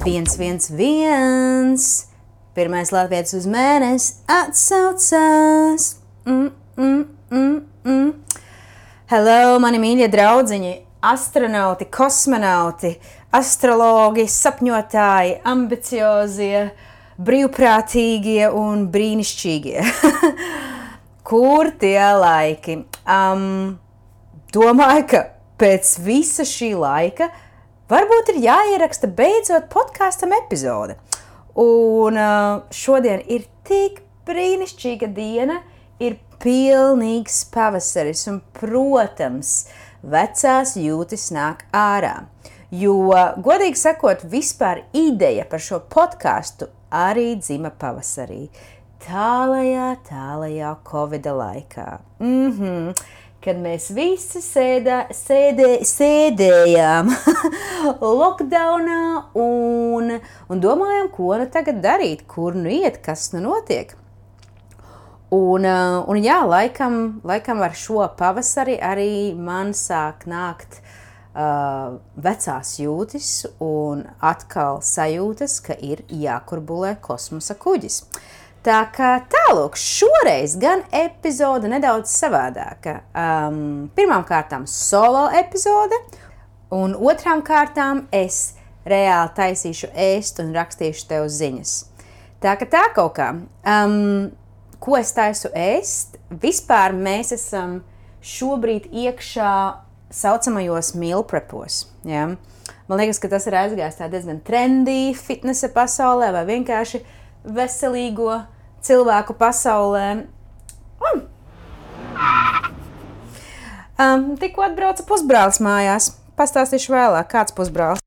111. Pirmais latvietis uz mēnesi atsaucās. Hello, mani mīļie draudziņi, astronauti, kosmonauti, astrologi, sapņotāji, ambiciozie, brīvprātīgie un brīnišķīgie. Kur tie laiki? Domāju, ka pēc visa šī laika varbūt ir jāieraksta beidzot podkastam epizode. Un šodien ir tik brīnišķīga diena, ir pilnīgs pavasaris un, protams, vecās jūtis nāk ārā. Jo, godīgi sakot, vispār ideja par šo podcastu arī dzima pavasarī. Tālajā Covida laikā. Kad mēs visi sēdējām lockdownā un domājām, ko nu tagad darīt, kur nu iet, kas nu notiek. Un jā, laikam ar šo pavasari arī man sāk nākt vecās jūtis un atkal sajūtas, ka ir jākurbulē kosmosa kuģis. Tā kā tālūk, šoreiz gan epizode nedaudz savādāka. Pirmām kārtām solo epizode, un otrām kārtām es reāli taisīšu ēst un rakstīšu tev ziņas. Tā kaut kā. Ko es taisu ēst? Vispār mēs esam šobrīd iekšā saucamajos meal prepos. Ja? Man liekas, ka tas ir aizgājis tā diezgan trendy fitnesa pasaulē vai vienkārši veselīgo cilvēku pasaulē. Tikko atbrauca pusbrālis mājās. Pastāstīšu vēlāk, kāds pusbrālis.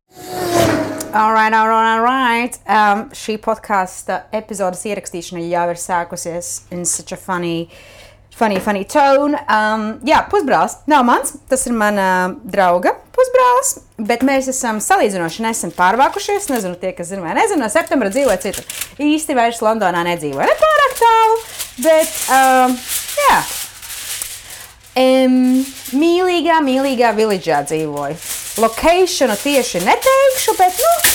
Alright. Šī podkasta epizodes ierakstīšana jau ir sākusies in such a funny tone. Jā, pusbrālis nav mans, tas ir mana drauga pusbrālis, bet mēs esam salīdzinoši nesen pārvākušies, nezinu tie, kas zina vai nezinu, no septembra dzīvoja citur. Īsti vairs Londonā nedzīvoja, ne pārāk tālu, bet, jā. Mīlīgā village'ā dzīvoju. Lokēšanu tieši neteikšu, bet,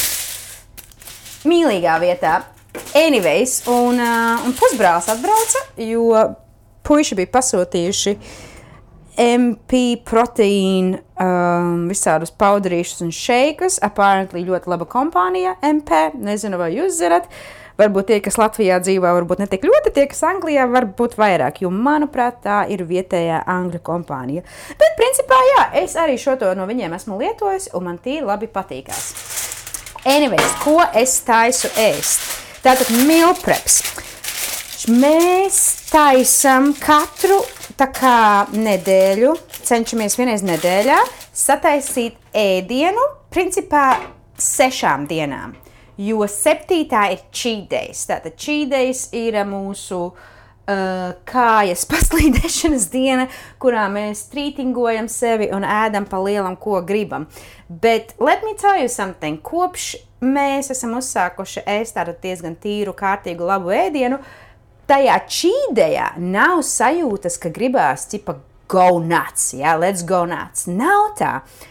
mīlīgā vietā. Anyways, un pusbrālis atbrauca, jo puiši bija pasūtījuši MP proteīnu visādus pauderīšus un šeikus. Apparently ļoti laba kompānija MP. Nezinu, vai jūs zināt. Varbūt tie, kas Latvijā dzīvo, varbūt ne tik ļoti, tie, kas Anglijā, varbūt vairāk. Jo, manuprāt, tā ir vietējā angļu kompānija. Bet, principā, jā, es arī šo to no viņiem esmu lietojusi, un man tīri labi patīkās. Anyways, ko es taisu ēst? Tātad meal preps. Mēs taisam katru nedēļu, cenšamies vienreiz nedēļā sataisīt ēdienu, principā 6 dienām, jo 7. ir cheat days. Tātad cheat days ir mūsu kājas paslīdēšanas diena, kurā mēs trītingojam sevi un ēdam pa lielam, ko gribam. Bet let me tell you something, kopš mēs esam uzsākuši ēst tādu diezgan tīru, kārtīgu, labu ēdienu, tajā čīdējā nav sajūtas, ka gribās tipa go nuts, ja, let's go nuts. Nav tā.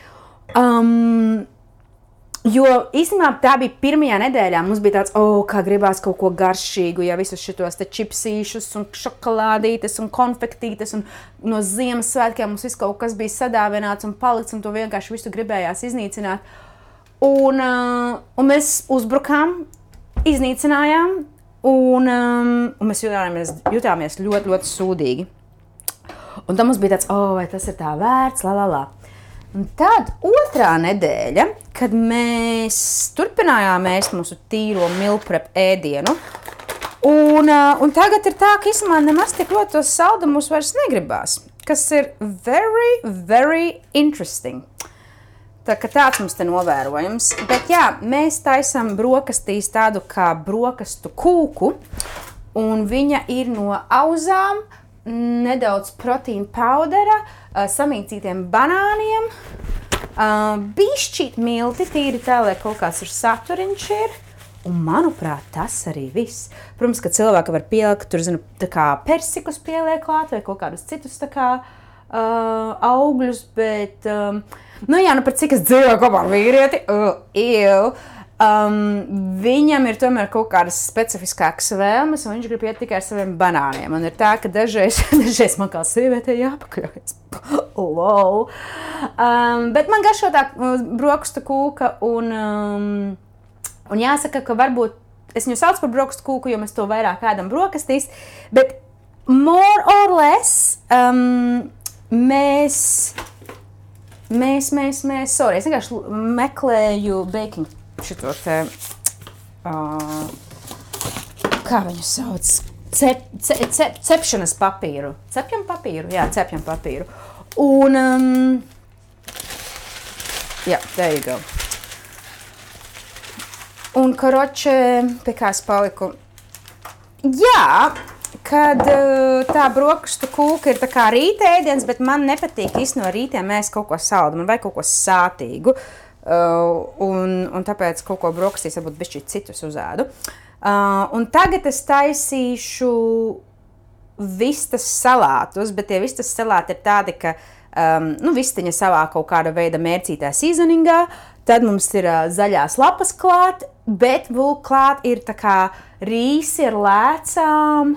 Jo īstenībā tā bija pirmajā nedēļā, mums bija tāds, kā gribās kaut ko garšīgu, ja visus šitos te čipsīšus un šokolādītes un konfektītes un no Ziemassvētkiem mums viss kaut kas bija sadāvināts un palikts un to vienkārši visu gribējās iznīcināt. Un mēs uzbrukām, iznīcinājām. Un mēs jutāmies ļoti, ļoti sūdīgi. Un tad mums bija tāds, vai tas ir tā vērts, Un tad otrā nedēļa, kad mēs turpinājām ēst mūsu tīro meal prep ēdienu, un tagad ir tā, ka īstenībā nemaz tik ļoti tos saldumus vairs negribās, kas ir very, very interesting. Tā kā tāds mums te novērojams. Bet jā, mēs taisam brokastīs tādu kā brokastu kūku, un viņa ir no auzām, nedaudz proteīna paudera, samīcītiem banāniem, bišķīt milti, tīri tā, lai kaut kāds ir saturiņš ir. Un, manuprāt, tas arī viss. Protams, ka cilvēki var pielikt, tur, zinu, tā kā persikus pieliek klāt vai kaut kādus citus tā kā augļus, bet, par cik es dzīvoju kopā ar vīrieti, Viņam ir tomēr kaut kādas specifiskākas vēlmes, un viņš grib iet tikai ar saviem banāniem. Man ir tā, ka dažreiz man kā sievietei jāpakļaujas. Wow. Bet man garšo tā brokastu kūka, un jāsaka, ka varbūt es viņu saucu par brokastu kūku, jo mēs to vairāk ēdam brokastīs, bet more or less sorry, es vienkārši meklēju baking šito te, kā viņu sauc, cepšanas papīru. Cepjam papīru? Jā, cepjam papīru. Un, jā, there you go. Un, karoče, pie kā es paliku? Jā, kad tā brokastu kūka ir tā kā rīta ēdiens, bet man nepatīk īsti no rītiem ēst kaut ko saldu, man vajag kaut ko sātīgu. Un tāpēc kaut ko brokastīs varbūt bišķīt citus uzēdu. Un tagad es taisīšu vistas salātus, bet tie vistas salāti ir tādi, ka vistiņa savā kaut kāda veida mērcītā seasoningā, tad mums ir zaļās lapas klāt, bet vēl klāt ir tā kā rīsi ar lēcām.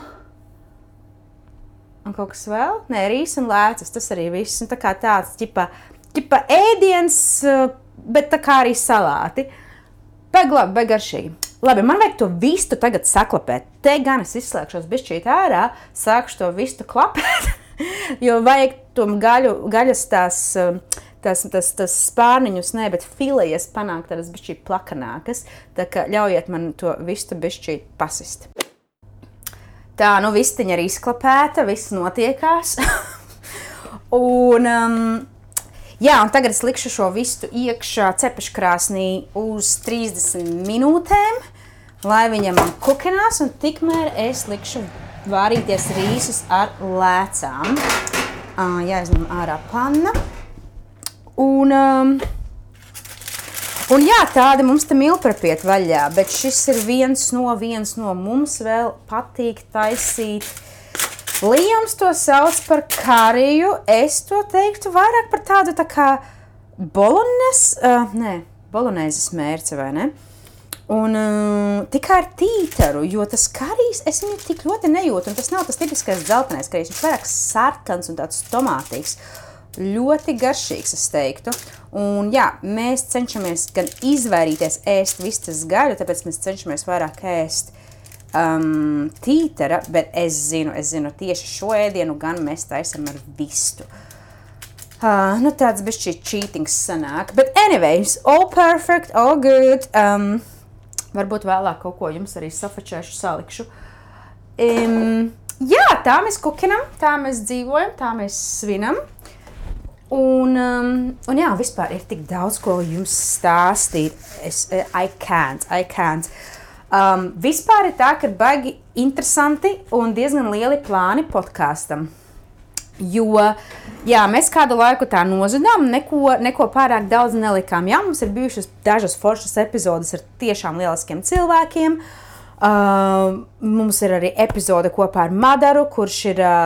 Un kaut kas vēl? Nē, rīsi un lēcas, tas arī viss. Un tā kā tāds ķipa ēdiens, bet tā kā arī salāti. Labi, garšīgi. Labi, man vajag to vistu tagad saklapēt. Te gan es izslēgšos bišķīt ārā, sākšu to vistu klapēt, jo vajag to gaļas tās spārniņus, ne, bet filejas panākt tādas bišķīt plakanākas, tā kā ļaujiet man to vistu bišķīt pasist. Tā, vistiņa ir izklapēta, viss notiekās. Un tagad es likšu šo vistu iekšā cepeškrāsnī uz 30 minūtēm, lai viņam kukinās, un tikmēr es likšu vārīties rīsus ar lēcām. Jāizņem ārā panna. Un jā, tādi mums te milprapiet vaļā, bet šis ir viens no mums vēl patīk taisīt. Lijams to sauc par kariju, es to teiktu vairāk par tādu tā kā bolonēzes mērce, vai ne? Un tikai ar tītaru, jo tas karijs, es viņu tik ļoti nejūtu, un tas nav tas tipiskais dzeltenais karijs, viņš vairāk sarkans un tāds tomātīgs. Ļoti garšīgs, es teiktu. Un jā, mēs cenšamies gan izvairīties ēst vistas gaļu, tāpēc mēs cenšamies vairāk ēst tītara, bet es zinu, tieši šo ēdienu gan mēs taisam ar vistu. Tāds bišķi cheatings sanāk. But anyways, all perfect, all good. Varbūt vēlāk kaut ko jums arī safačēšu, salikšu. Jā, tā mēs kukinam, tā mēs dzīvojam, tā mēs svinam. Un jā, vispār ir tik daudz, ko jums stāstīt. I can't. Vispār ir tā, ka baigi interesanti un diezgan lieli plāni podkastam. Jo, jā, mēs kādu laiku tā nozudām, neko pārāk daudz nelikām. Jā, mums ir bijušas dažas foršas epizodes ar tiešām lieliskiem cilvēkiem. Mums ir arī epizode kopā ar Madaru, kurš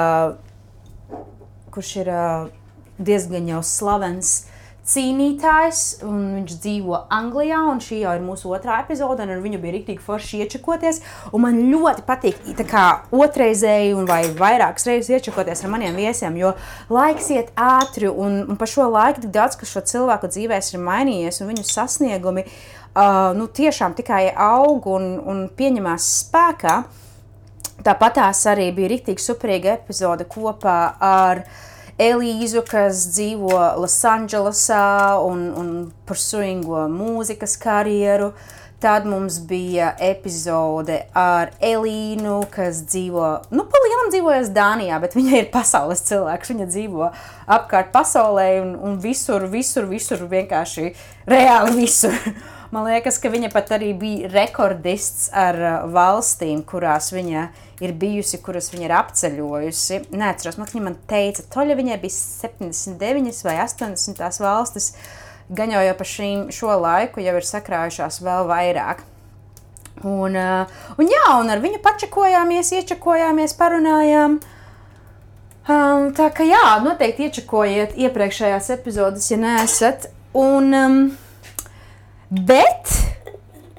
ir diezgan jau slavens cīnītājs, un viņš dzīvo Anglijā, un šī jau ir mūsu otrā epizode, un ar viņu bija riktīgi forši iečakoties, un man ļoti patīk tā kā otrreizēji un vai vairākas reizes iečakoties ar maniem viesiem, jo laiks iet ātri, un pa šo laiku tik daudz, ka šo cilvēku dzīvēs ir mainījies, un viņu sasniegumi tiešām tikai aug un pieņemās spēkā. Tāpatās arī bija riktīgi superīga epizode kopā ar Elīzu, kas dzīvo Losandželosā un pursuingo mūzikas karjeru. Tad mums bija epizode ar Elīnu, kas dzīvo, pa lielam dzīvojas Dānijā, bet viņa ir pasaules cilvēks. Viņa dzīvo apkārt pasaulē un visur, vienkārši reāli visur. Man liekas, ka viņa pat arī bija rekordists ar valstīm, kurās viņa ir bijusi, kuras viņa ir apceļojusi. Neatceros, viņa teica, toļa viņai bija 79 vai 80 tās valstis, gan jau pa šo laiku jau ir sakrājušās vēl vairāk. Un ar viņu iečakojāmies, parunājām. Tā ka jā, noteikti iečakojiet iepriekšējās epizodes, ja neesat. Bet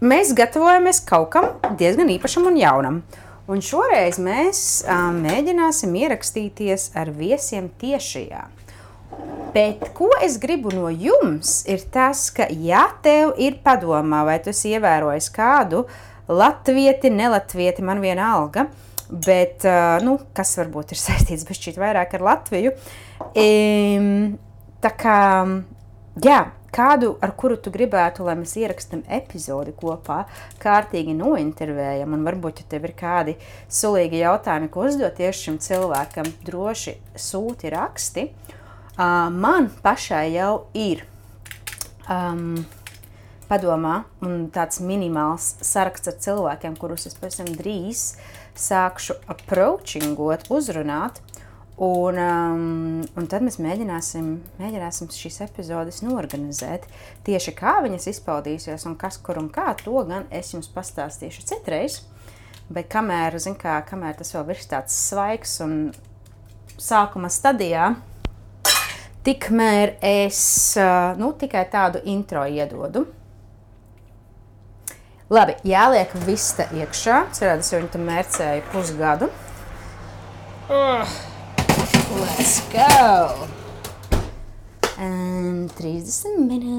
mēs gatavojamies kaut kam diezgan īpašam un jaunam. Un šoreiz mēs mēģināsim ierakstīties ar viesiem tiešajā. Bet ko es gribu no jums, ir tas, ka ja tev ir padomā, vai tu esi ievērojis kādu latvieti, nelatvieti, man vienalga, bet, kas varbūt ir saistīts bišķīt vairāk ar Latviju, tā kā, jā, kādu, ar kuru tu gribētu, lai mēs ierakstam epizodi kopā, kārtīgi nointervējam, un varbūt, ja tev ir kādi sulīgi jautājumi, ko uzdot tieši šim cilvēkam, droši sūti raksti. Man pašai jau ir padomā un tāds minimāls saraksts ar cilvēkiem, kurus es pavisam drīz sākšu approachingot, uzrunāt. Un tad mēs mēģināsim šīs epizodes norganizēt. Tieši kā viņas izpaudīsies un kas, kur un kā, to gan es jums pastāstīšu citreiz. Bet kamēr tas vēl ir tāds svaigs un sākuma stadijā, tikmēr es tikai tādu intro iedodu. Labi, jāliek viss te iekšā. Cerētu, es jau viņu tam mērcēju pusgadu. Let's go! 30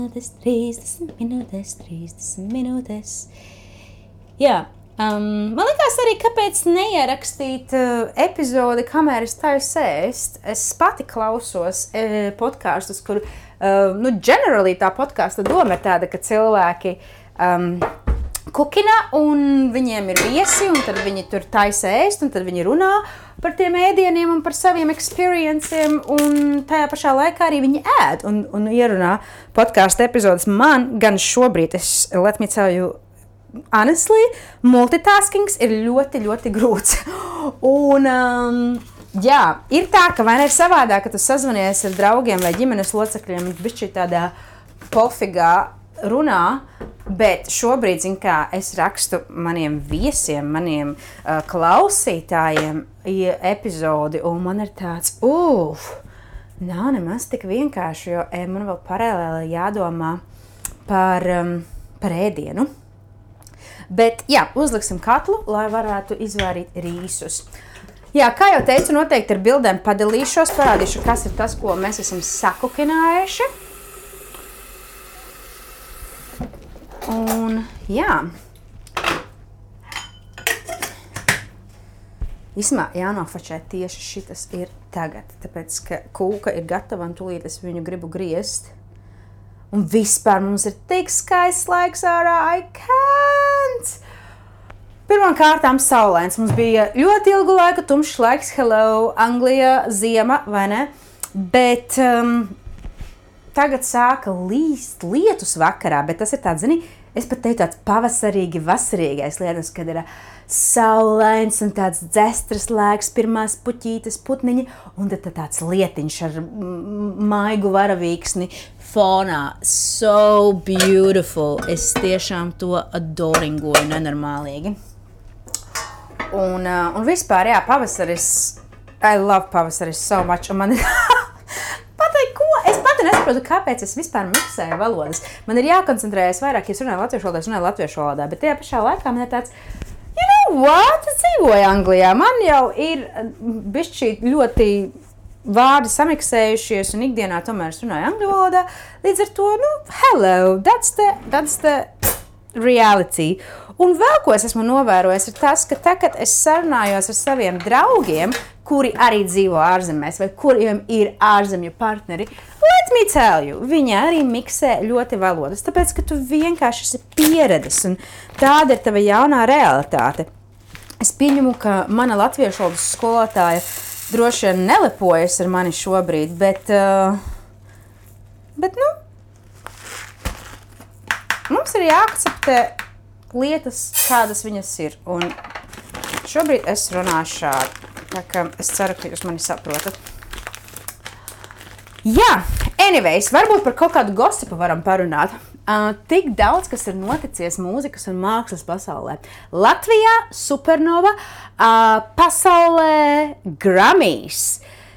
minūtes. Jā, man likās arī, kāpēc neierakstīt epizodi, kamēr es taisu ēst. Es pati klausos podkastus, kur, generally tā podkasta doma ir tāda, ka cilvēki kukina, un viņiem ir viesi, un tad viņi tur taisa ēst, un tad viņi runā par tiem ēdieniem un par saviem experienciem, un tajā pašā laikā arī viņi ēd un ierunā podcastu epizodes. Man gan šobrīd, let me tell you honestly, multitaskings ir ļoti, ļoti grūts. Un, jā, ir tā, ka vai ne ir savādāk, ka tu sazvanies ar draugiem vai ģimenes locekļiem, bišķi tādā pofigā runā, bet šobrīd, es rakstu maniem viesiem, maniem klausītājiem epizodi, un man ir tāds, nav nemaz tik vienkārši, jo man vēl paralēli jādomā par ēdienu. Bet, jā, uzliksim katlu, lai varētu izvārīt rīsus. Jā, kā jau teicu, noteikti ar bildēm padalīšos, parādīšu, kas ir tas, ko mēs esam sakukinājuši. Un, jā, īsumā jānofačē tieši šitas ir tagad, tāpēc, ka kūka ir gatava un tūlīt es viņu gribu griezt. Un vispār mums ir tik skaists laiks ārā, I can't! Pirmām kārtām saulains. Mums bija ļoti ilgu laiku tumšs laiks, hello, Anglija, ziema, vai ne? Bet tagad sāka līst lietus vakarā, bet tas ir tāds, es pat teiktu tāds pavasarīgi, vasarīgais lietus, kad ir saulains un tāds dzestras laiks, pirmās puķītes, putniņi, un tad tāds lietiņš ar maigu varavīksni fonā. So beautiful. Es tiešām to adoringoju nenormālīgi. Un vispār, jā, pavasaris, I love pavasaris so much, un man ir... Es pati nesaprotu, kāpēc es vispār miksēju valodas. Man ir jākoncentrējas vairāk, ja es runāju latviešu valodā, bet tajā pašā laikā man ir tāds, you know what, es dzīvoju Anglijā, man jau ir bišķi ļoti vārdi samiksējušies un ikdienā tomēr es runāju angļu valodā, līdz ar to, hello, that's the reality. Un vēl, ko es esmu novērojis, ir tas, ka tagad es sarunājos ar saviem draugiem, kuri arī dzīvo ārzemēs vai kuriem ir ārzemju partneri. Let me tell you, viņi arī miksē ļoti valodas, tāpēc, ka tu vienkārši esi pieredzis un tāda ir tava jaunā realitāte. Es pieņemu, ka mana latviešu valodas skolotāja droši vien nelepojas ar mani šobrīd, bet mums ir jāakceptē lietas, kādas viņas ir. Un šobrīd es runāšu šādi. Tā kā es ceru, ka jūs mani saprotat. Jā, anyways, varbūt par kaut kādu gossipu varam parunāt. Tik daudz, kas ir noticies mūzikas un mākslas pasaulē. Latvijā Supernova, pasaulē Grammys.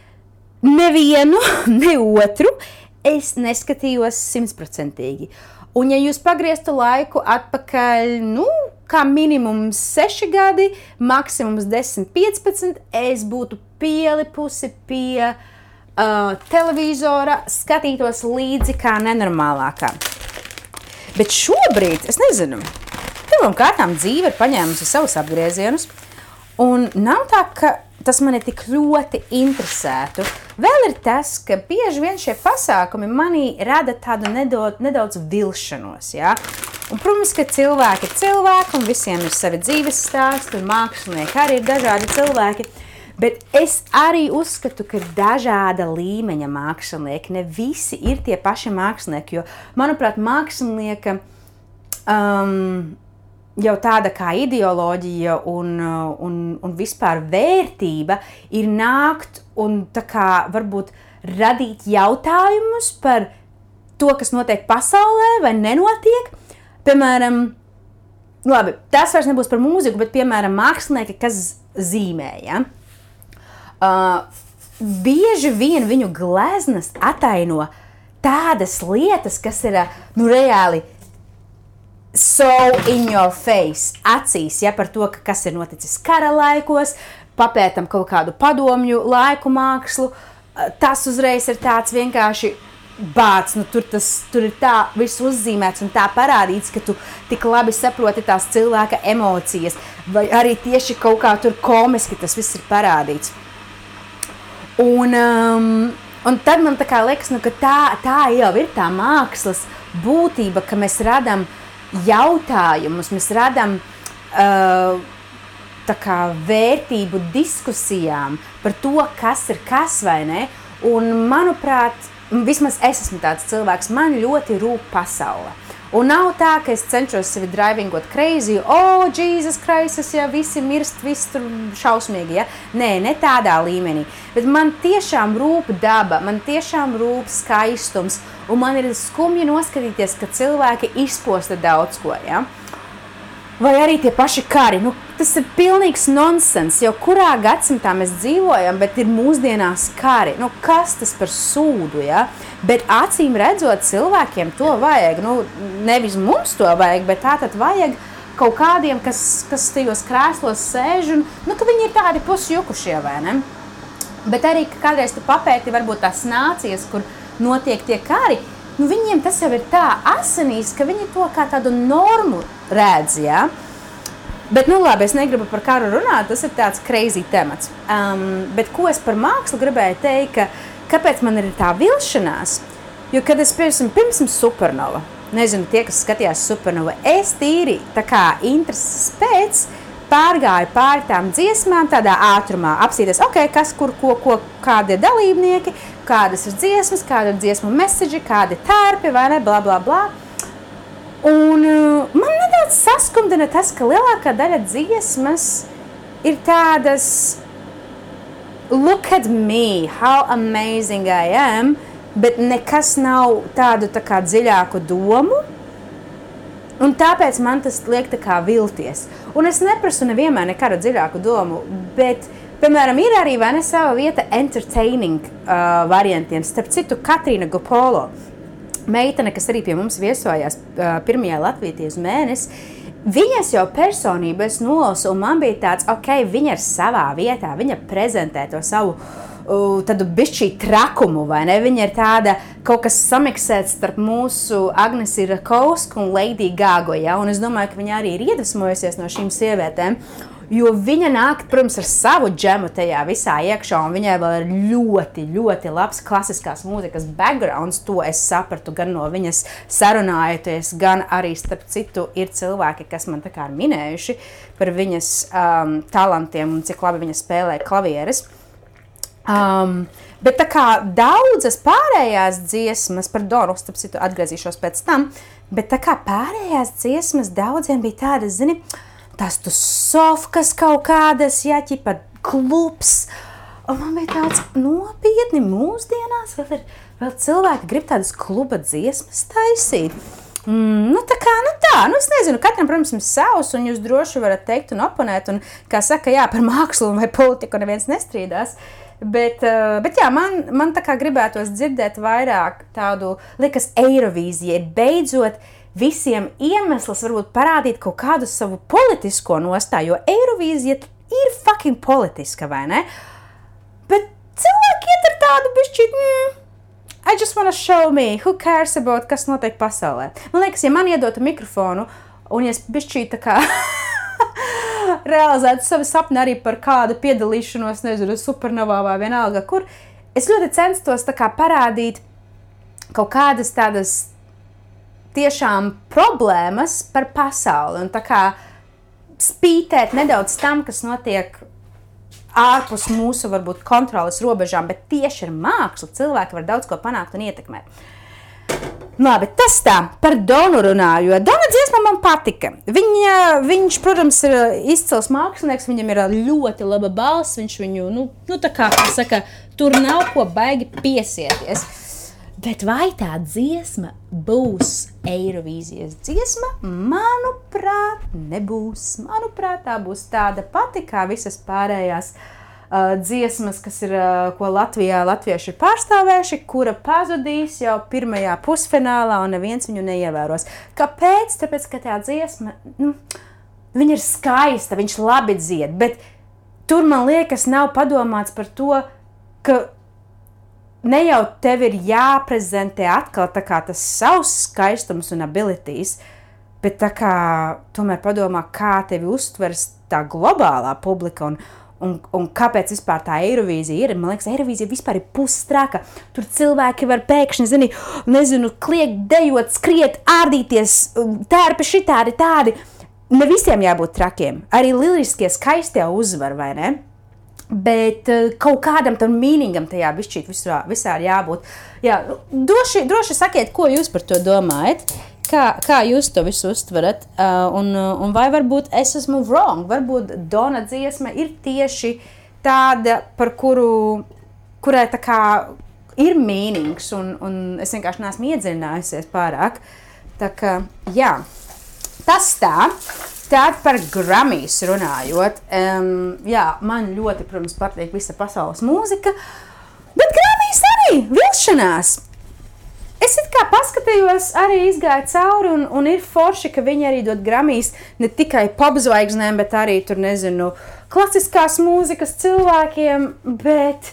Nevienu, ne otru es neskatījos 100%. Un ja jūs pagrieztu laiku atpakaļ, kā minimums 6 gadi, maksimums 10-15, es būtu pielipusi pie televizora, skatītos līdzi kā nenormālākā. Bet šobrīd, es nezinu, pirmām kārtām dzīve ir paņēmusi savus apgriezienus, un nav tā, ka tas mani tik ļoti interesētu. Vēl ir tas, ka bieži vien šie pasākumi manī rada tādu nedaudz vilšanos, ja? Un, protams, ka cilvēki ir cilvēki, un visiem ir savi dzīves stāsti, un mākslinieki arī ir dažādi cilvēki. Bet es arī uzskatu, ka ir dažāda līmeņa mākslinieki. Ne visi ir tie paši mākslinieki, jo, manuprāt, mākslinieka jau tāda kā ideoloģija un vispār vērtība ir nākt un tā kā varbūt radīt jautājumus par to, kas notiek pasaulē vai nenotiek. Piemēram, labi, tas vairs nebūs par mūziku, bet, piemēram, mākslinieki, kas zīmē, ja? Bieži vien viņu gleznas ataino tādas lietas, kas ir reāli so in your face, acīs, ja, par to, kas ir noticis kara laikos, papētam kaut kādu padomju laiku mākslu, tas uzreiz ir tāds vienkārši bāc, tur ir tā viss uzzīmēts un tā parādīts, ka tu tik labi saproti tās cilvēka emocijas, vai arī tieši kaut kā tur komiski tas viss ir parādīts. Un tad man tā kā liekas, ka tā jau ir tā mākslas būtība, ka mēs radam jautājumus, mēs radam tā kā vērtību diskusijām par to, kas ir kas vai ne. Un manuprāt, vismaz es esmu tāds cilvēks, man ļoti rūp pasaule. Un nav tā, ka es cenšos sevi drivingot crazy, Jesus Christ, ja visi mirst, viss tur šausmīgi, ja? Nē, ne tādā līmenī. Bet man tiešām rūp daba, man tiešām rūp skaistums, un man ir skumji noskatīties, ka cilvēki izposta daudz ko, ja? Vai arī tie paši kari, tas ir pilnīgs nonsens, jau kurā gadsimtā mēs dzīvojam, bet ir mūsdienās kari. Kas tas par sūdu, ja? Bet acīm redzot, cilvēkiem to vajag, nevis mums to vajag, bet tātad vajag kaut kādiem, kas tajos krēslos sēž, un ka viņi ir tādi pusjukušie, vai ne? Bet arī, ka kādreiz tu papēti varbūt tās nācijas, kur notiek tie kari, viņiem tas jau ir tā asinīs, ka viņi to kā tādu normu redz, ja? Bet, labi, es negribu par karu runāt, tas ir tāds crazy temats. Bet ko es par mākslu gribēju teikt, kāpēc man ir tā vilšanās? Jo, kad es pirms Supernova, nezinu, tie, kas skatījās Supernova, es tīri tā kā intereses pēc pārgāju pāri tām dziesmām tādā ātrumā, apsīties, kas, kur, ko, kādi ir dalībnieki, kādas ir dziesmas, kāda ir dziesmu meseģi, kādi ir tērpi, vai ne, bla, bla, bla. Un man nedaudz saskumdina tas, ka lielākā daļa dziesmas ir tādas look at me, how amazing I am, bet nekas nav tādu tā kā dziļāku domu. Un tāpēc man tas liek tā kā vilties. Un es neprasu nevienmēr nekādu dziļāku domu, bet, piemēram, ir arī vai ne sava vieta entertaining variantiem. Starp citu, Katrīna Gopolo, meitene, kas arī pie mums viesojās pirmajā Latvijas mēnesi, viņas jau personību es nolausu, un man bija tāds, viņa ir savā vietā, viņa prezentē to savu tādu bišķī trakumu, vai ne? Viņa ir tāda kaut kas samiksēts starp mūsu Agnesi Rakovsku un Lady Gaga, ja? Un es domāju, ka viņa arī ir iedvesmojusies no šīm sievietēm, jo viņa nāk, protams, ar savu džemu tajā visā iekšā, un viņai vēl ir ļoti, ļoti labs klasiskās mūzikas backgrounds, to es sapratu gan no viņas sarunājoties, gan arī starp citu ir cilvēki, kas man tā kā ir minējuši par viņas talantiem un cik labi viņa spēlē klavieres. Bet tā kā daudzas pārējās dziesmas, starp citu atgriezīšos pēc tam, bet tā kā pārējās dziesmas daudziem bija tādas, zini, tās tu sofkas kaut kādas, jā, ķipa klubs, un man bija tāds nopietni mūsdienās, vēl cilvēki grib tādas kluba dziesmas taisīt. Es nezinu, katram, protams, ir savs, un jūs droši varat teikt un oponēt, un, kā saka, jā, par mākslu vai politiku neviens nestrīdās. Bet jā, man tā kā gribētos dzirdēt vairāk tādu, liekas, Eirovīzija ir beidzot visiem iemesls varbūt parādīt kaut kādu savu politisko nostāju, jo Eirovīzija ir fucking politiska, vai ne? Bet cilvēki iet ar tādu bišķīt, I just wanna show me, who cares about, kas notiek pasaulē. Man liekas, ja man iedotu mikrofonu, un ja es bišķīt tā kā realizētu savu sapni arī par kādu piedalīšanos, nezinu, supernovā vai vienalga, kur es ļoti censtos tā kā parādīt kaut kādas tādas tiešām problēmas par pasauli, un tā kā spītēt nedaudz tam, kas notiek ārpus mūsu, varbūt, kontroles robežām, bet tieši ar mākslu cilvēki var daudz ko panākt un ietekmēt. Labi, tas tā, par Donu runāju, jo Dona dziesma man patika. Viņš, protams, ir izcils mākslinieks, viņam ir ļoti laba balss, viņš viņu, tā kā saka, tur nav ko baigi piesieties. Bet vai tā dziesma būs Eirovīzijas dziesma? Manuprāt, nebūs. Manuprāt, tā būs tāda pati kā visas pārējās dziesmas, kas ir, ko latvieši ir pārstāvējuši, kura pazudīs jau pirmajā pusfinālā un neviens viņu neievēros. Kāpēc? Tāpēc, ka tā dziesma, viņa ir skaista, viņš labi dzied, bet tur, man liekas, nav padomāts par to, ka ne jau tev ir jāprezentē atkal tā kā tas savs skaistums un abilities, bet tā kā tomēr padomā, kā tevi uztvers tā globālā publika un kāpēc vispār tā Eirovīzija ir. Man liekas, Eirovīzija vispār ir pusstraka. Tur cilvēki var pēkšņi, kliegt, dejot, skriet, ārdīties, tērpi šitādi, tādi. Ne visiem jābūt trakiem. Arī liriskie skaistie uzvar, vai ne? Bet kaut kādam tam mīningam tajā bišķīt visā jābūt. Jā, droši sakiet, ko jūs par to domājat, kā jūs to visu uztverat, un vai varbūt es esmu wrong, varbūt Dona dziesma ir tieši tāda, par kurai tā kā ir mīnings, un es vienkārši neesmu iedziļinājusies pārāk. Tā kā, jā, tas tā. Tātad par Grammys runājot, jā, man ļoti, protams, patīk visa pasaules mūzika, bet Grammys arī vilšanās. Es it kā paskatījos, arī izgāju cauri, un ir forši, ka viņi arī dod Grammys ne tikai popzvaigznēm, bet arī tur, klasiskās mūzikas cilvēkiem, bet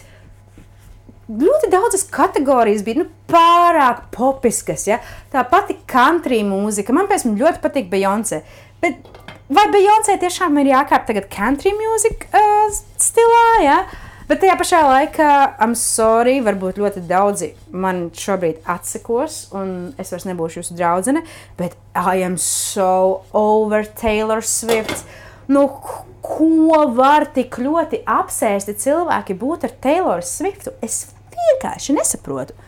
ļoti daudzas kategorijas bija, pārāk popiskas, ja? Tā pati country mūzika, man pēc ļoti patīk Beyoncé, bet vai Beyoncé tiešām ir jākāp tagad country music stilā, ja? Bet tajā pašā laikā, I'm sorry, varbūt ļoti daudzi man šobrīd atsekos, un es vairs nebūšu jūsu draudzene, bet I am so over Taylor Swift. Ko var tik ļoti apsēsti cilvēki būt ar Taylor Swiftu? Es vienkārši nesaprotu.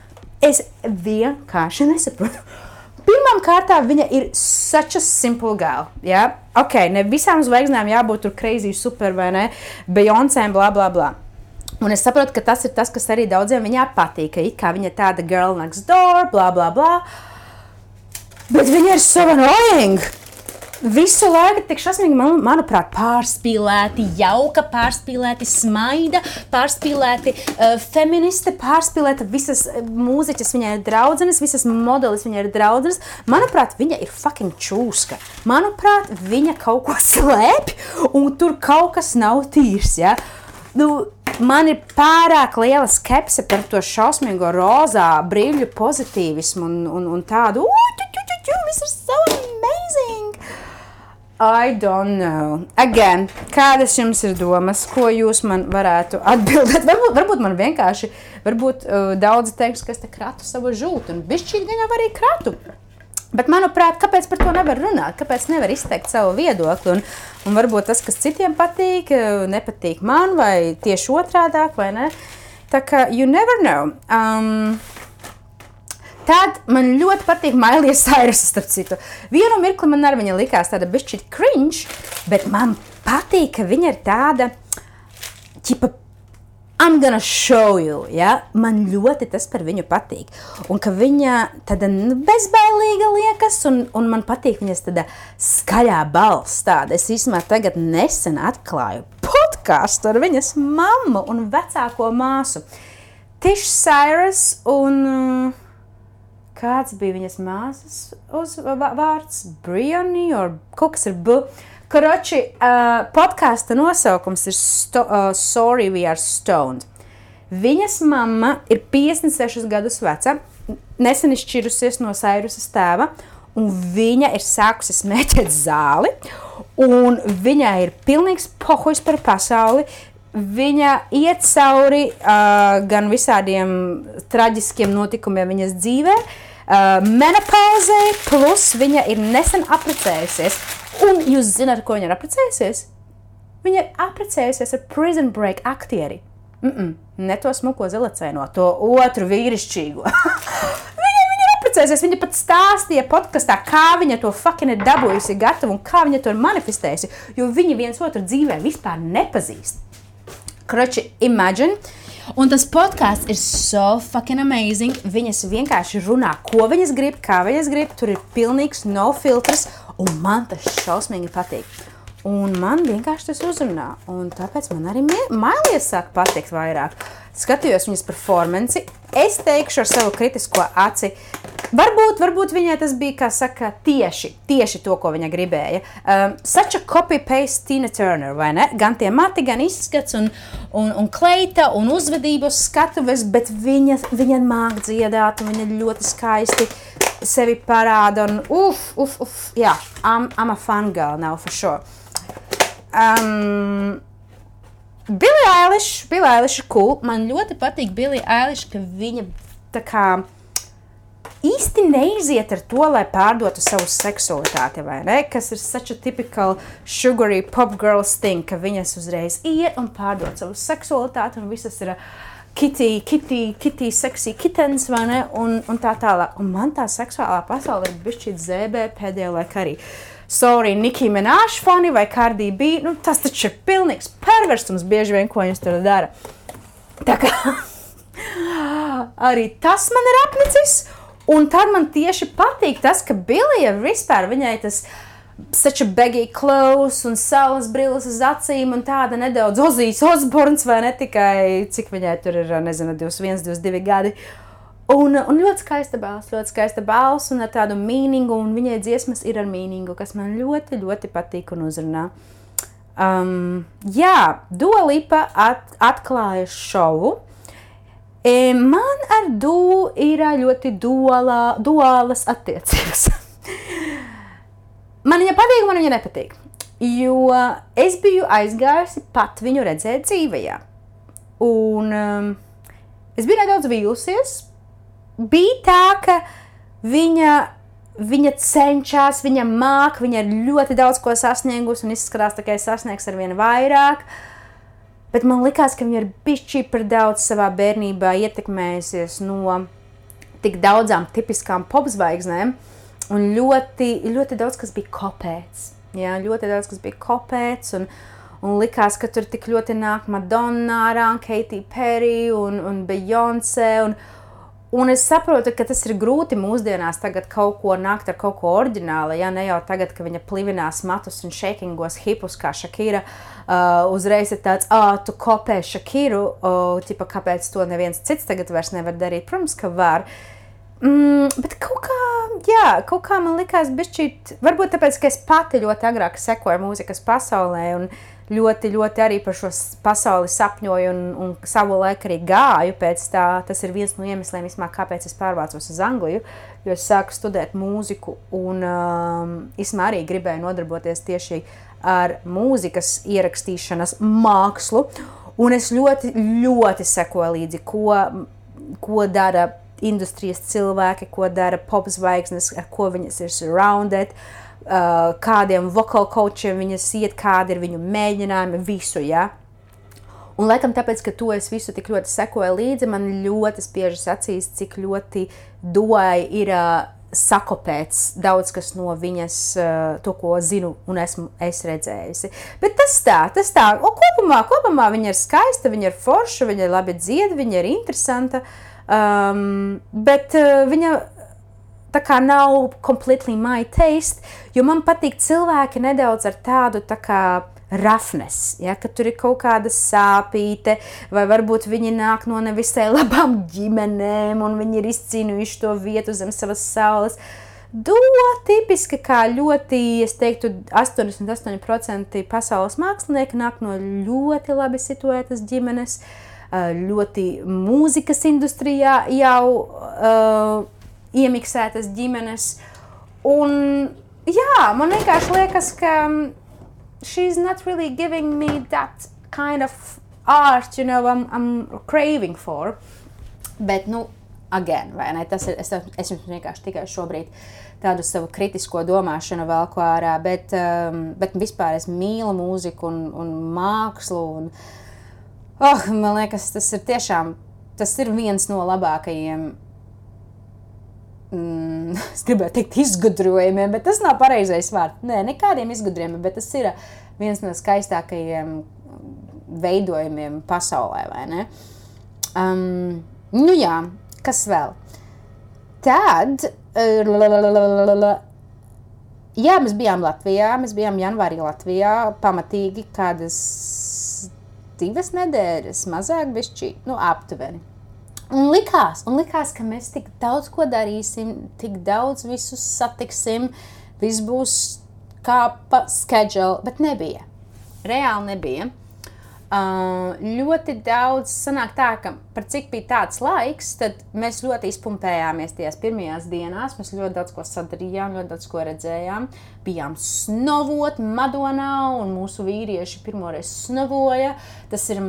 Pirmām kārtām viņa ir such a simple girl, ja? Ok, ne visām zvaigznēm jābūt tur crazy super, vai ne? Beyoncé, bla, bla, bla. Un es saprotu, ka tas ir tas, kas arī daudziem viņā patīk, ka it kā viņa tāda girl next door, bla, bla, bla. Bet viņa ir so annoying. Visu laiku tik šausmīgi, manuprāt, pārspīlēti, jauka, pārspīlēti, smaida, pārspīlēti, feministe, pārspīlēta, visas mūziķas viņai ir draudzenes, visas modelis viņai ir draudzenes. Manuprāt, viņa ir fucking čūska. Manuprāt, viņa kaut ko slēpj, un tur kaut kas nav tīrs, ja? Man ir pārāk liela skepse par to šausmīgo rozā brīļu pozitīvismu un tādu, viss ir so amazing. I don't know. Again, kādas jums ir domas, ko jūs man varētu atbildēt? Varbūt man vienkārši, daudzi teiks, ka es te kratu savu žūtu, un bišķīt gan jau arī kratu. Bet, manuprāt, kāpēc par to nevar runāt? Kāpēc nevar izteikt savu viedokli? Un varbūt tas, kas citiem patīk, nepatīk man, vai tieši otrādāk, vai ne? Tā kā you never know. Tad man ļoti patīk Miley Cyrus, starp citu. Vienu mirkli man ar viņa likās tāda bišķīt cringe, bet man patīk, ka viņa ir tāda, ķipa, I'm gonna show you, ja? Man ļoti tas par viņu patīk. Un ka viņa tāda bezbailīga liekas, un man patīk viņas tāda skaļā balss tāda. Es īstenībā tagad nesen atklāju podcastu ar viņas mammu un vecāko māsu. Tish Cyrus un... kāds bija viņas māsas vārds, Briony, or kaut kas ir B. Karoči, podkāsta nosaukums ir Sorry We Are Stoned. Viņas mamma ir 56 gadus veca, nesen izšķirusies no Sairusas tēva, un viņa ir sākusi smēķēt zāli, un viņai ir pilnīgs pohujs par pasauli. Viņa iet cauri gan visādiem traģiskiem notikumiem viņas dzīvē, menopauzē, plus viņa ir nesen apprecējusies. Un jūs zināt, ko viņa ir apprecējusies? Viņa ir apprecējusies ar Prison Break aktieri. Ne to smuko zilecēno, to otru vīrišķīgo. Viņa pat stāstīja podkastā, kā viņa to fucking ir dabūjusi gatavu un kā viņa to ir manifestējusi, jo viņi viens otru dzīvē vispār nepazīst. Kroči, imagine. Un tas podcasts ir so fucking amazing. Viņas vienkārši runā, ko viņas grib, kā viņas grib. Tur ir pilnīgs no filtrs, un man tas šausmīgi patīk. Un man vienkārši tas uzrunā, un tāpēc man arī Mailies sāk patikt vairāk. Skatījos viņas performanci, es teikšu ar savu kritisko aci, varbūt viņai tas bija, kā saka, tieši to, ko viņa gribēja. Such a copy-paste Tina Turner, vai ne? Gan tie mati, gan izskats un kleita un uzvedība uz skatuves, bet viņa māk dziedāt, un viņa ļoti skaisti sevi parāda, un jā, I'm a fun girl now for sure. Billie Eilish ir cool. Man ļoti patīk Billie Eilish, ka viņa tā kā īsti neiziet ar to, lai pārdotu savu seksualitāti, vai ne? Kas ir such a typical sugary pop girls thing, ka viņas uzreiz iet un pārdot savu seksualitāti, un visas ir kitty, sexy kittens, vai ne? Un tā tālāk. Un man tā seksuālā pasaule ir bišķīt zēbē pēdējā laika arī. Sorry, Nicki Minaj fani vai Cardi B, tas taču ir pilnīgs perverstums bieži vien, ko viņas tur dara. Tā kā arī tas man ir apnicis, un tad man tieši patīk tas, ka Billie vispār viņai tas such a baggy clothes un saules brilles uz acīm un tāda nedaudz Ozijs Osborns, vai ne tikai, cik viņai tur ir, nezinu, 21, 22 gadi. Un ļoti skaista balss un ar tādu mīningu, un viņai dziesmas ir ar mīningu, kas man ļoti, ļoti patīk un uzrunā. Jā, Dua Lipa atklāja šovu. Man ar Du ir ļoti duālas attiecības. Man viņa patīk, man viņa nepatīk. Jo es biju aizgājusi pat viņu redzēt dzīvajā. Un es biju nedaudz vīlusies. Bija tā, ka viņa cenšas, viņa māk, viņa ir ļoti daudz ko sasniegusi un izskatās tikai sasniegs ar vien vairāk, bet man likās, ka viņa ir bišķī par daudz savā bērnībā ietekmējusies no tik daudzām tipiskām popzvaigznēm un ļoti, ļoti daudz, kas bija kopēts. Jā, ļoti daudz, kas bija kopēts un likās, ka tur tik ļoti nāk Madonna, Katy Perry un Beyoncé un es saprotu, ka tas ir grūti mūsdienās tagad kaut ko nākt ar kaut ko oriģināli, ja ne jau tagad, ka viņa plivinās matus un šeikingos hipus kā Shakira, uzreiz ir tāds, tu kopē Shakiru, tipa, kāpēc to neviens cits tagad vairs nevar darīt? Protams, ka var. Bet kaut kā man likās bišķīt, varbūt tāpēc, ka es pati ļoti agrāk sekoju mūzikas pasaulē un ļoti, ļoti arī par šo pasauli sapņoju un savu laiku arī gāju pēc tā. Tas ir viens no iemesliem, kāpēc es pārvācos uz Angliju, jo es sāku studēt mūziku un arī gribēju nodarboties tieši ar mūzikas ierakstīšanas mākslu. Un es ļoti, ļoti sekoju līdzi, ko dara industrijas cilvēki, ko dara popzvaigznes, ar ko viņas ir surrounded, kādiem vocal coachiem viņas iet, kādi ir viņu mēģinājumi, visu, ja? Un laikam tāpēc, ka to es visu tik ļoti sekoju līdzi, man ļoti spiežas acīs, cik ļoti Duai ir sakopēts daudz kas no viņas, to, ko zinu un esmu redzējusi. Bet tas tā. Kopumā viņa ir skaista, viņa ir forša, viņa ir labi dzied, viņa ir interesanta, bet viņa tā kā nav completely my taste, jo man patīk cilvēki nedaudz ar tādu tā kā roughness, ja, ka tur ir kaut kāda sāpīte, vai varbūt viņi nāk no nevisai labām ģimenēm, un viņi ir izcīnījuši to vietu zem savas saules. Tipiski kā ļoti, es teiktu, 88% pasaules mākslinieki nāk no ļoti labi situētas ģimenes, ļoti mūzikas industrijā jau iemiksētas ģimenes. Un, jā, man vienkārši liekas, ka she's not really giving me that kind of art, I'm craving for. Bet, again, vai ne? Es vienkārši tikai šobrīd tādu savu kritisko domāšanu velku ārā, bet vispār es mīlu mūziku un mākslu. Man liekas, tas ir viens no labākajiem, es gribētu teikt izgudrojumiem, bet tas nav pareizais vārds. Nē, nekādiem izgudrojumiem, bet tas ir viens no skaistākajiem veidojumiem pasaulē, vai ne? Jā, kas vēl? Tad, mēs bijām Latvijā, mēs bijām janvārī Latvijā, pamatīgi kādas 2 nedēļas, mazāk bišķi, aptuveni. Un likās, ka mēs tik daudz ko darīsim, tik daudz visus satiksim, viss būs kā pa schedule, bet nebija. Reāli nebija. Ļoti daudz sanāk tā, ka par cik bija tāds laiks, tad mēs ļoti izpumpējāmies tajās pirmajās dienās, mēs ļoti daudz ko sadarījām, ļoti daudz ko redzējām, bijām snovot Madonā un mūsu vīrieši pirmoreiz snovoja, tas ir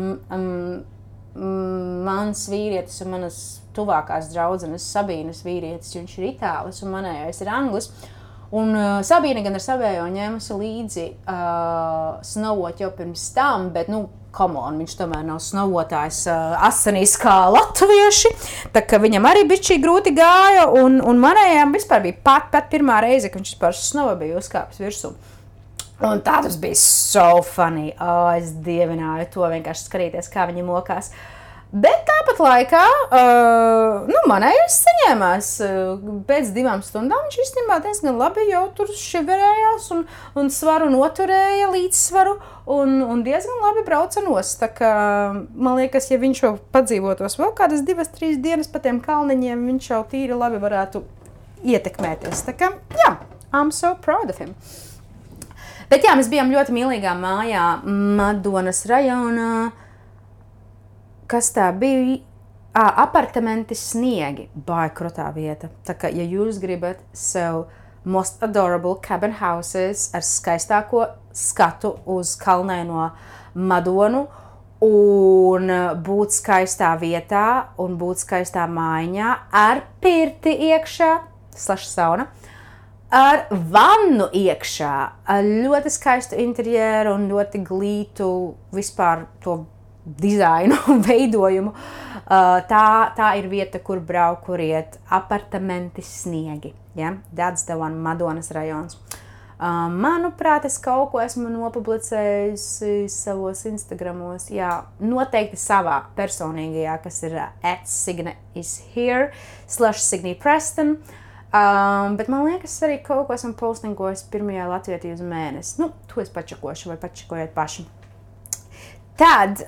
mans vīrietis un manas tuvākās draudzenes Sabīnas vīrietis, viņš ir itālis un manējais ir anglis. Un Sabīna gan ar savējo ņēmusi līdzi snovot jau pirms tam, bet, come on, viņš tomēr nav snovotājs asinīs kā latvieši, tā ka viņam arī bišķī grūti gāja, un manējām vispār bija pat pirmā reize, ka viņš vispār snova bija uzkāpis virsū. Un tā tas bija so funny, es dievināju to vienkārši skatīties, kā viņi mokās. Bet tāpat laikā, manējais saņēmās. Pēc 2 stundām viņš īstenībā diezgan labi jau tur šiverējās un svaru noturēja līdzsvaru un diezgan labi brauca nost. Tā kā, man liekas, ja viņš jau padzīvotos vēl kādas 2-3 dienas pa tiem kalniņiem, viņš jau tīri labi varētu ietekmēties. Tā kā, jā, I'm so proud of him. Bet jā, mēs bijām ļoti mīlīgā mājā Madonas rajonā. Kas tā bija? Apartamenti Sniegi. Baigi krutā vieta. Tā kā, ja jūs gribat sev most adorable cabin houses ar skaistāko skatu uz kalnaino Madonu un būt skaistā vietā un būt skaistā mājiņā ar pirti iekšā, /sauna, ar vannu iekšā, ar ļoti skaistu interjeru un ļoti glītu vispār to dizainu un veidojumu. Tā ir vieta, kur braukt, kur iet. Apartamenti Sniegi. Ja? That's the one, Madonas rajons. Manuprāt, es kaut ko esmu nopublicējusi savos Instagramos. Jā, noteikti savā personīgajā, kas ir @signaishere /SignyPreston. Bet man liekas, arī kaut ko esmu postingojis pirmajā Latvietī uz mēnesi. To es pačakošu vai pačakojiet paši. Tad,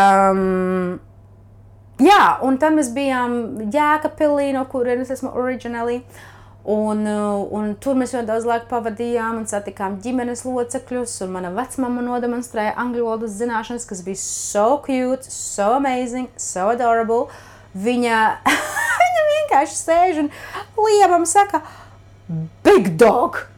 jā, un tad mēs bijām Jēkabpilī, no kurienes esmu originally, un tur mēs ļoti daudz laika pavadījām un satikām ģimenes locekļus, un mana vecmama nodemonstrēja angļu valodas zināšanas, kas bija so cute, so amazing, so adorable. Viņa vienkārši sēž un liebam saka, big dog,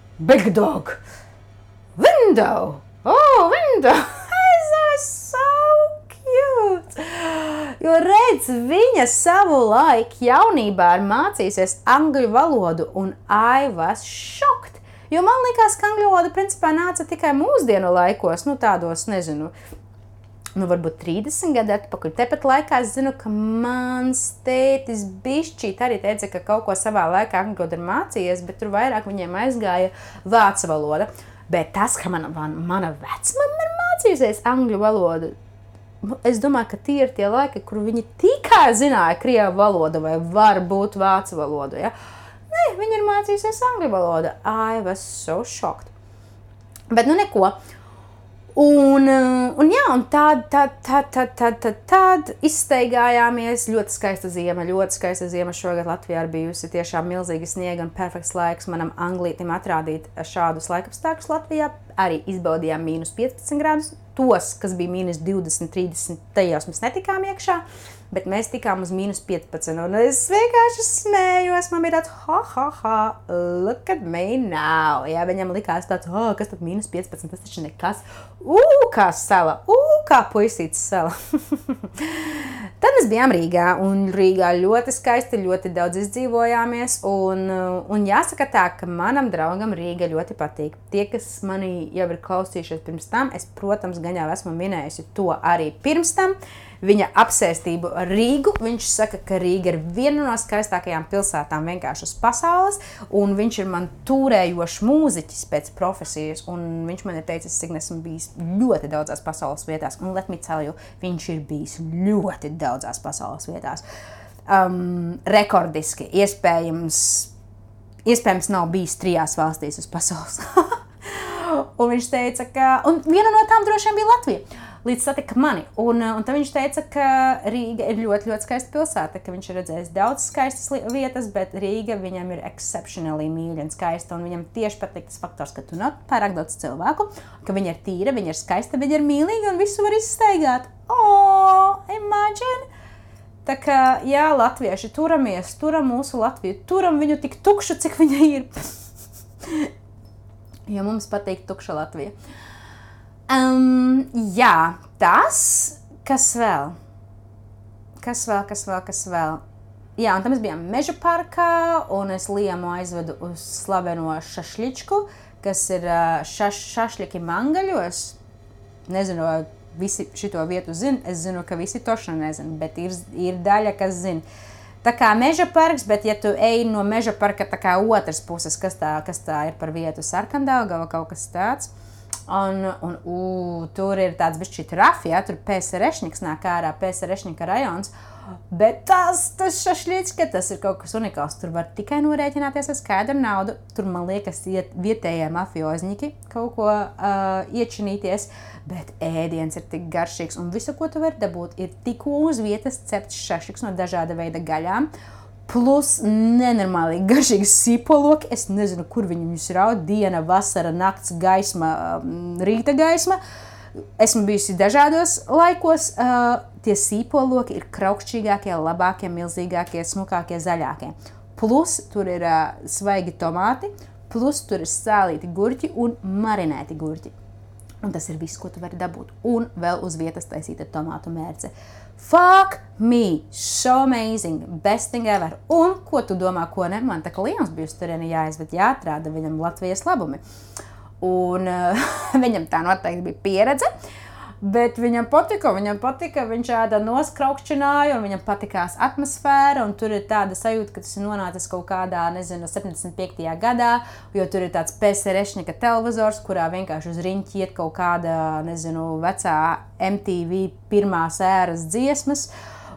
window, window. So cute! Jo redz, viņa savu laiku jaunībā ir mācīsies angļu valodu, un I was shocked. Jo man likās, ka angļu valoda principā nāca tikai mūsdienu laikos, tādos, nezinu, varbūt 30 gadu atpakaļ. Tepat laikā es zinu, ka mans tētis bišķīt arī teica, ka kaut ko savā laikā angļu valodu ir mācījies, bet tur vairāk viņiem aizgāja vācu valoda. Bet tas, ka mana vecmama ir mācījusies angļu valodu, es domāju, ka tie ir tie laiki, kur viņi tikai zināja krievu valodu vai varbūt vācu valodu. Ja? Nē, viņi ir mācījusies angļu valodu. I was so shocked. Bet neko. Un tad izsteigājāmies. Ļoti skaista ziema šogad Latvijā ir bijusi tiešām milzīga sniega un perfekts laiks manam anglītim atrādīt šādus laikapstākļus Latvijā. Arī izbaudījām -15 grādus. Tos, kas bija -20, 30, tajos mēs netikām iekšā, bet mēs tikām uz -15. Un es vienkārši smējos, man bija tāds, look at me now. Jā, viņam likās tāds, kas tad -15, tas taču nekas. Kā sala, kā puisīts sala. Tad mēs bijām Rīgā, un Rīgā ļoti skaisti, ļoti daudz izdzīvojāmies, un jāsaka tā, ka manam draugam Rīga ļoti patīk. Tie, kas mani jau ir klausījušies pirms tam, es, protams, gan jau esmu minējusi to arī pirms tam, viņa apsēstību ar Rīgu. Viņš saka, ka Rīga ir viena no skaistākajām pilsētām vienkārši uz pasaules, un viņš ir man tūrējošs mūziķis pēc profesijas, un viņš man ir teicis, cik esmu bijis ļoti daudzās pasaules vietās, un let me tell you, viņš ir bijis ļoti daudzās pasaules vietās. Rekordiski, iespējams nav bijis 3 valstīs uz pasaules. Un viņš teica, ka, un viena no tām droši vien bija Latvija. Līdz satika mani, un tad viņš teica, ka Rīga ir ļoti, ļoti skaista pilsēta, ka viņš ir redzējis daudz skaistas vietas, bet Rīga viņam ir exceptionally mīļa un skaista, un viņam tieši patīk tas faktors, ka tu nav pārāk daudz cilvēku, ka viņa ir tīra, viņa ir skaista, viņa ir mīlīga, un visu var izsteigāt. Imagine! Tā kā, jā, latvieši, turam mūsu Latviju, turam viņu tik tukšu, cik viņa ir. Jo mums patīk tukša Latvija. Jā, tas, kas vēl? Jā, un tam mēs bijām Meža parkā, un es Liemu aizvedu uz slaveno šašļičku, kas ir šašļiki Mangaļos. Nezinu, vai visi šito vietu zina, es zinu, ka visi toši nezina, bet ir daļa, kas zina. Tā kā Meža parks, bet ja tu ej no Meža parka tā kā otras puses, kas tā ir par vietu Sarkandaugava, kaut kas tāds. Un tur ir tāds bišķīt rafi, ja, tur Pēserešņiks nāk ārā, Pēserešņika rajons, bet tas šašļička, tas ir kaut kas unikāls, tur var tikai norēķināties ar skaidru naudu, tur, man liekas, iet vietējie mafiozņiki kaut ko iečinīties, bet ēdiens ir tik garšīgs, un visu, ko tu vari dabūt, ir tikko uz vietas cepts šašļiks no dažāda veida gaļām, plus nenormāli garšīgas sīpoloki. Es nezinu, kur viņus raud. Diena, vasara, nakts gaisma, rīta gaisma. Esmu bijusi dažādos laikos. Tie sīpoloki ir kraukšķīgākie, labākie, milzīgākie, smukākie, zaļākie. Plus tur ir svaigi tomāti, plus tur ir sālīti gurķi un marinēti gurķi. Un tas ir viss, ko tu vari dabūt. Un vēl uz vietas taisīta tomātu mērce. Fuck me, so amazing, best thing ever. Un ko tu domā, ko ne? Man tā kā Liams bija uz turieni jāizved, jāatrāda viņam Latvijas labumi. Un viņam tā noteikti bija pieredze, bet viņam patika, viņš ēda noskraukšķināja, un viņam patikās atmosfēra, un tur ir tāda sajūta, ka tas ir nonācis kaut kādā, nezinu, 75. gadā, jo tur ir tāds Pēserešņika televizors, kurā vienkārši uz riņķi iet kaut kāda, nezinu, vecā MTV pirmās ēras dziesmas,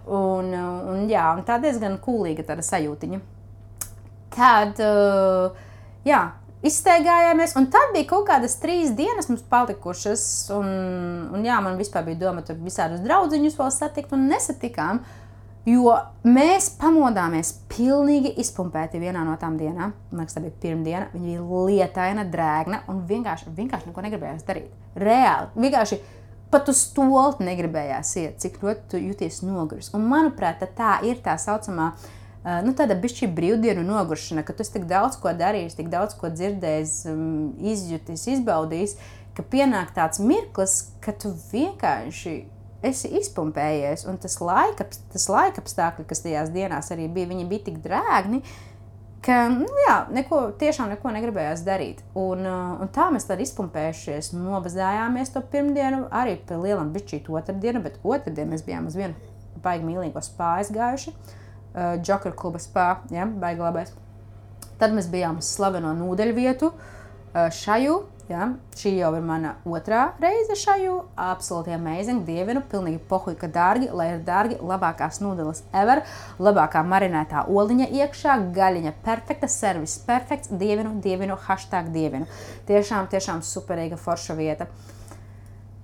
un jā, un tā diezgan kūlīga tāda sajūtiņa. Tad, jā, izsteigājāmies, un tad bija kaut kādas 3 dienas mums palikušas, un jā, man vispār bija doma tur visādus draudziņus vēl satikt, un nesatikām, jo mēs pamodāmies pilnīgi izpumpēti vienā no tām dienām. Man liekas, tā bija pirmdiena, viņa bija lietaina, drēgna, un vienkārši neko negribējās darīt. Reāli, vienkārši pat uz stolti negribējās iet, cik ļoti tu jūties noguris. Un manuprāt, tā ir tā saucamā tāda bišķi brīvdienu noguršana, ka tu esi tik daudz ko darījis, tik daudz ko dzirdējis, izjutis, izbaudījis, ka pienāk tāds mirklis, ka tu vienkārši esi izpumpējies, un tas laikapstākļi, kas tajās dienās arī bija, viņi bija tik drēgni, ka, tiešām neko negribējās darīt. Un tā mēs tad izpumpējušies, nobazājāmies to pirmdienu, arī pie lielam bišķīt otrdienu, bet otrdienu mēs bijām uz vienu baigi mīlīgo spā aizgājuši. Joker kluba spā, ja, baigi labais. Tad mēs bijām uz slaveno nūdeļu vietu, Šaju, ja, šī jau ir mana 2. reize Šaju, absolūti amazing, dievinu, pilnīgi pohuj, ka dārgi, lai ir dārgi, labākās nūdeles ever, labākā marinētā oliņa iekšā, gaļiņa perfekta, servis perfekts, dievinu, #dievinu. Tiešām superīga forša vieta.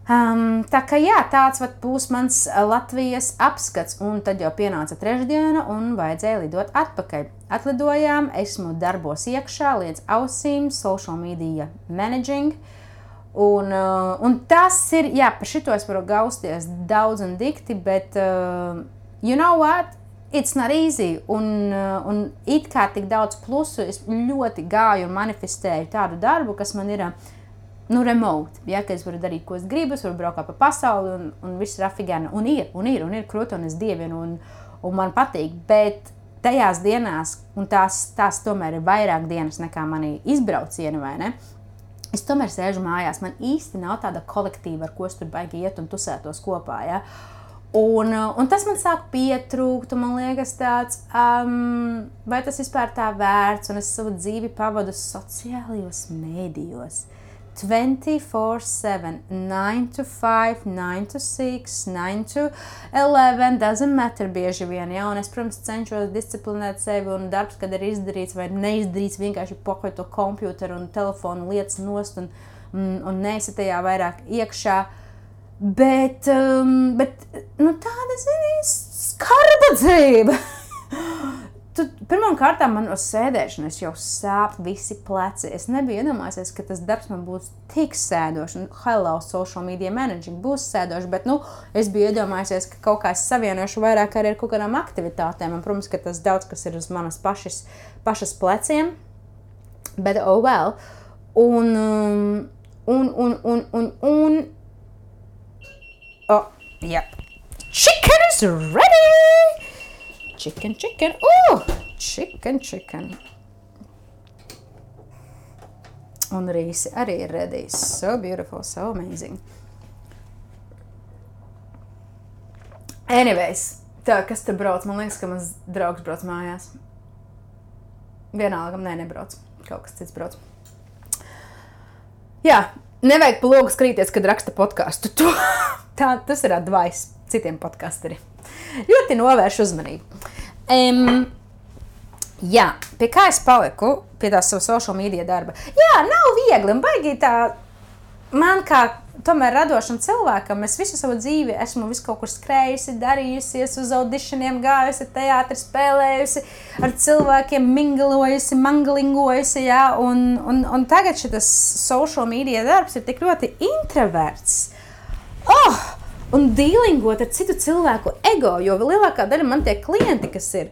Tā kā jā, tāds būs mans Latvijas apskats, un tad jau pienāca trešdiena, un vajadzēja lidot atpakaļ. Atlidojām, esmu darbos iekšā, līdz ausīm, social media managing, un tas ir, jā, par šito es varu gausties daudz un dikti, bet you know what? It's not easy, un it kā tik daudz plusu, es ļoti gāju un manifestēju tādu darbu, kas man ir remote, ja, ka es varu darīt, ko es gribu, es varu braukāt pa pasauli, un viss ir afigēna, un ir krūti, un es dievinu, un man patīk, bet tajās dienās, un tās tomēr ir vairāk dienas nekā mani izbraucieni, vai ne? Es tomēr sēžu mājās, man īsti nav tāda kolektīva, ar ko es tur baigi iet un tusētos kopā, ja? Un tas man sāk pietrūkt, un man liekas tāds, vai tas vispār tā vērts, un es savu dzīvi pavadu sociālajos mēdījos. 24/7, 9 to 5, 9 to 6, 9 to 11, doesn't matter bieži vien, ja, un es, protams, cenšos disciplinēt sevi, un darbs, kad ir izdarīts vai neizdarīts, vienkārši pokoju to kompjuteru un telefonu lietas nost, un neesi tajā vairāk iekšā, bet tāda, skarba dzīve. Pirmām kārtām man uz sēdēšanas jau sāp visi pleci. Es nebiju iedomājusies, ka tas darbs man būs tik sēdošs, un hello, social media managing būs sēdošs, bet, es biju iedomājusies, ka kaut kā es savienošu vairāk arī ar kaut kādām aktivitātēm, un, protams, ka tas daudz, kas ir uz manas pašas pleciem, bet oh well. Oh, yep. Chicken is ready! Chicken. Ooh, chicken. Un rīsi arī ir ready. So beautiful, so amazing. Anyways, tā, kas te brauc? Man liekas, ka mans draugs brauc mājās. Vienalga, nebrauc. Kaut kas cits brauc. Jā, nevajag pa logu skrīties, kad raksta podcastu. Tas ir advice citiem podcasteriem. Ļoti novērš uzmanību. Jā, pie kā es paliku, pie tā savu social media darba. Jā, nav viegli, un baigi tā, man kā tomēr radošam cilvēkam, es visu savu dzīvi esmu visu kaut kur skrējusi, darījusies, uz auditioniem gājusi, teātri spēlējusi, ar cilvēkiem minglojusi, manglingojusi, jā, un tagad šitas social media darbs ir tik ļoti introverts. Un dīlingot ar citu cilvēku ego, jo lielākā daļa man tie klienti, kas ir...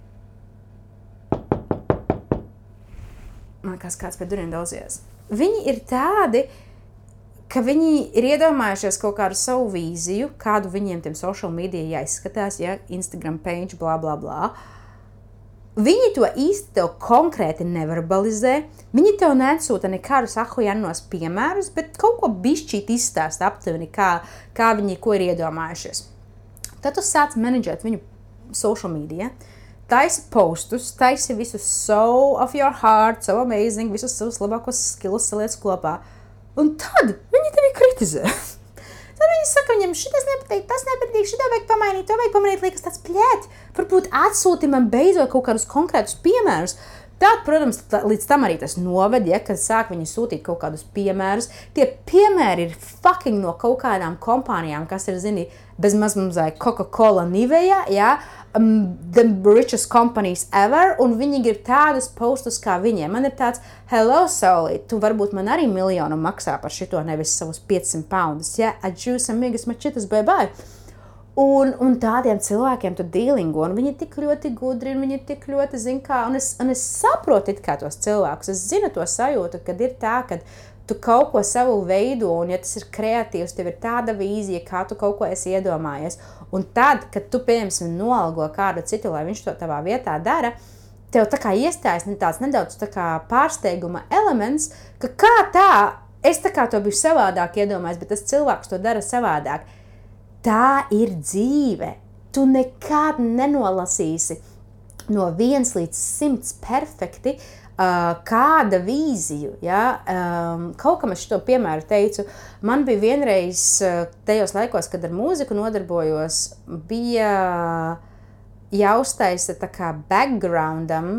Man kāds pie durvīm daudzies. Viņi ir tādi, ka viņi ir iedomājušies kaut kādu savu vīziju, kādu viņiem tiem social media jāizskatās, ja, Instagram page, blā, blā, blā. Viņi to īsti tev konkrēti neverbalizē, viņi tev nesūta nekādus ahujanos piemērus, bet kaut ko bišķīt izstāst aptuveni, kā viņi ko ir iedomājušies. Tad tu sāc menedžēt viņu social media, taisi postus, taisi visus so of your heart, so amazing, visus savus labākos skillus saliec kopā. Un tad viņi tevi kritizē. Tad viņi saka viņam, šitas nepatīk, tas nepatīk, šitā vajag pamainīt, to vajag pamainīt, liekas tāds pļēt. Varbūt atsūti man beidzot kaut kādus konkrētus piemērus. Tad, protams, līdz tam arī tas noved, ja, kad sāk viņi sūtīt kaut kādus piemērus. Tie piemēri ir fucking no kaut kādām kompānijām, kas ir, zini, bez mazmazai Coca-Cola Nivea, ja, the richest companies ever, un viņi ir tādus postus kā viņiem. Man ir tāds, hello, Sauli, tu varbūt man arī miljonu maksā par šito, nevis savus 500 poundus, ja, atžūs, amigas, mačitas, bye. Un tādiem cilvēkiem tu dīlingo, un viņi ir tik ļoti gudri, un viņi ir tik ļoti, zin kā, un es saprotu it kā tos cilvēkus, es zinu to sajūtu, kad ir tā, kad tu kaut ko savu veido, un ja tas ir kreatīvs, tev ir tāda vīzija, kā tu kaut ko esi iedomājies, un tad, kad tu, piemēram, noalgo kādu citu, lai viņš to tavā vietā dara, tev tā kā iestājas tāds nedaudz tā kā pārsteiguma elements, ka kā tā, es tā kā to biju savādāk iedomājis, bet tas cilvēks to dara savādāk. Tā ir dzīve. Tu nekad nenolasīsi no 1 līdz 100 perfekti kāda vīziju. Ja? Kaut kam es šito piemēru teicu. Man bija vienreiz tajos laikos, kad ar mūziku nodarbojos, bija jāuztaisa tā kā backgroundam,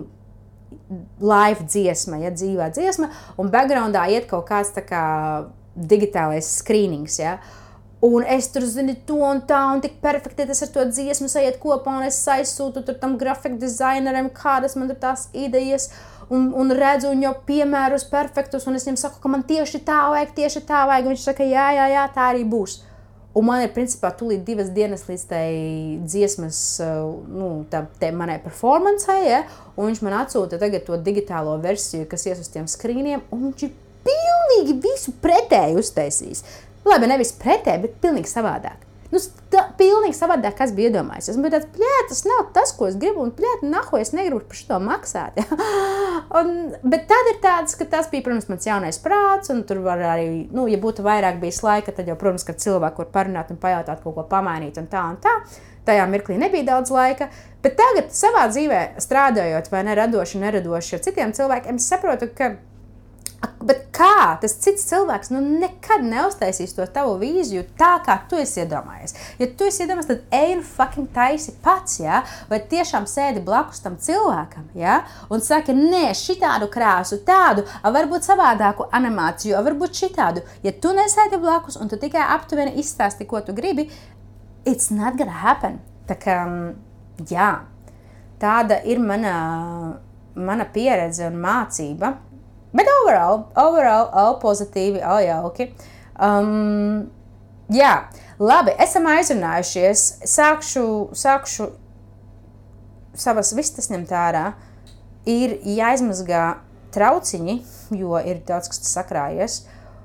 live dziesma, ja, dzīvā dziesma, un backgroundā iet kaut kāds tā kā digitālais skrīnings, ja? Un es tur zinu to un tā, un tik perfekti tas ar to dziesmu sajiet kopā, un es aizsūtu tur tam grafika dizaineram, kādas man tur tās idejas, un redzu un jau piemērus perfektus, un es viņam saku, ka man tieši tā vajag, un viņš saka, jā, tā arī būs. Un man ir, principā, tūlīt 2 dienas līdz tai dziesmas, manai performancei, ja? Un viņš man atsūta tagad to digitālo versiju, kas ies uz tiem skrīniem, un viņš ir pilnīgi visu pretēji uztaisījis. Labi, nevis pretēji, bet pilnīgi savādāk. Pilnīgi savādāk, kas bija iedomājies. Es biju tāds, tas nav tas, ko es gribu, un nahu, es negribu par šito maksāt. Ja? Bet tad ir tāds, ka tas bija, protams, mans jaunais prāts, un tur var arī, ja būtu vairāk bijis laika, tad jau, protams, ka cilvēki var parunāt un pajautāt kaut ko pamainīt un tā. Tajā mirklī nebija daudz laika, bet tagad savā dzīvē strādājot vai neradoši ar citiem cilvēkiem, es saprotu, ka bet kā tas cits cilvēks nekad neuztaisīs to tavu vīziju tā, kā tu esi iedomājies. Ja tu esi iedomājies, tad ej un fucking taisi pats, ja? Vai tiešām sēdi blakus tam cilvēkam, ja? Un saki, nē, šitādu krāsu, tādu, varbūt savādāku animāciju, varbūt šitādu. Ja tu nesēdi blakus un tu tikai aptuveni izstāsti, ko tu gribi, it's not gonna happen. Tā kā, jā, tāda ir mana pieredze un mācība. Bet overall, pozitīvi, jauki. Jā, labi, esam aizrunājušies. Sākšu savas vistas ņemt ārā. Ir jāizmazgā trauciņi, jo ir daudz, kas sakrājies.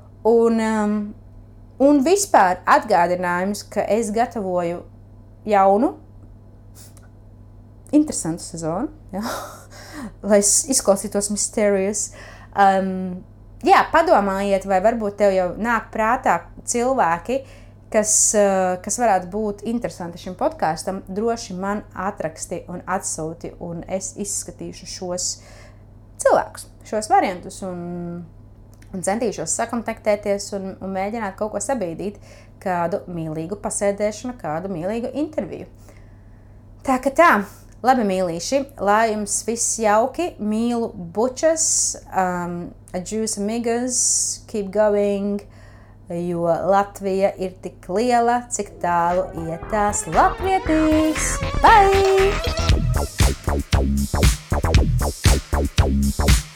Un vispār atgādinājums, ka es gatavoju jaunu, interesantu sezonu, ja? Lai es izklausītos mysterious. Jā, padomājiet, vai varbūt tev jau nāk prātā cilvēki, kas varētu būt interesanti šim podkāstam, droši man atraksti un atsūti, un es izskatīšu šos cilvēkus, šos variantus, un centīšos sakontaktēties un mēģināt kaut ko sabīdīt, kādu mīlīgu pasēdēšanu, kādu mīlīgu interviju. Tā ka tā. Labi, mīlīši, lai jums viss jauki, mīlu bučas, adios amigas, keep going, jo Latvija ir tik liela, cik tālu iet tās latvietīs. Bye!